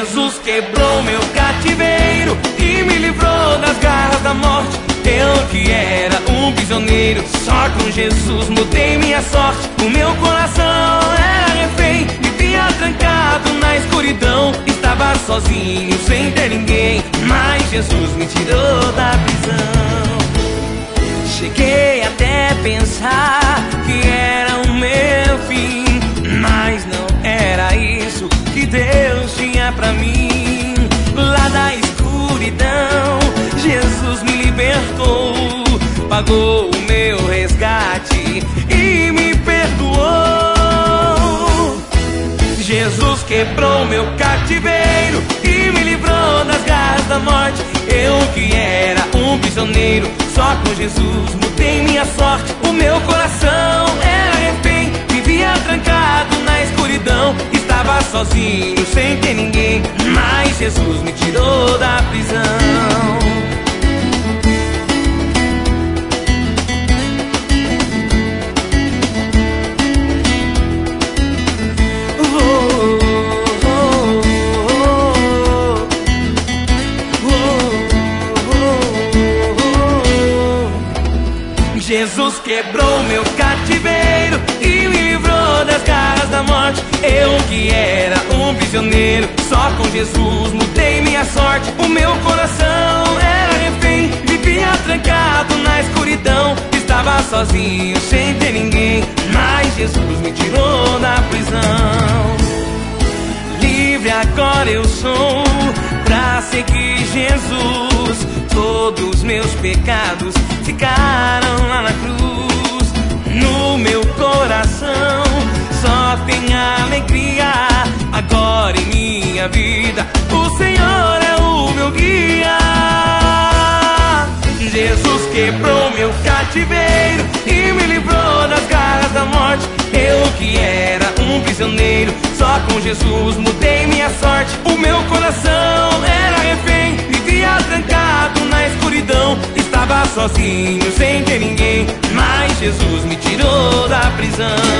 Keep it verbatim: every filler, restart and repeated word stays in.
Jesus quebrou meu cativeiro e me livrou das garras da morte. Eu que era um prisioneiro, só com Jesus mudei minha sorte. O meu coração era refém, vivia trancado na escuridão. Estava sozinho, sem ter ninguém, mas Jesus me tirou da prisão. Cheguei até pensar que era o meu fim, mas não era isso que Deus tinha pra mim. Lá da escuridão, Jesus me libertou, pagou o meu resgate e me perdoou. Jesus quebrou meu cativeiro e me livrou das garras da morte. Eu que era um prisioneiro, só com Jesus mudei minha sorte. O meu coração era refém, vivia trancado na escuridão. Estava sozinho, sem ter ninguém, mas Jesus me tirou da prisão. Jesus quebrou meu cativeiro e me livrou das garras da morte. Eu que era um prisioneiro, só com Jesus mudei minha sorte. O meu coração era refém, vivia trancado na escuridão. Estava sozinho, sem ter ninguém, mas Jesus me tirou da prisão. Livre agora eu sou pra seguir Jesus. Todos meus pecados ficaram lá na cruz. No meu coração só tem alegria. Agora em minha vida o Senhor é o meu guia. Jesus quebrou meu cativeiro e me livrou das garras da morte. Eu que era um prisioneiro, só com Jesus mudei minha sorte. O meu coração era refém, vivia trancado na escuridão. Estava sozinho, sem ter ninguém, mas Jesus me tirou da prisão.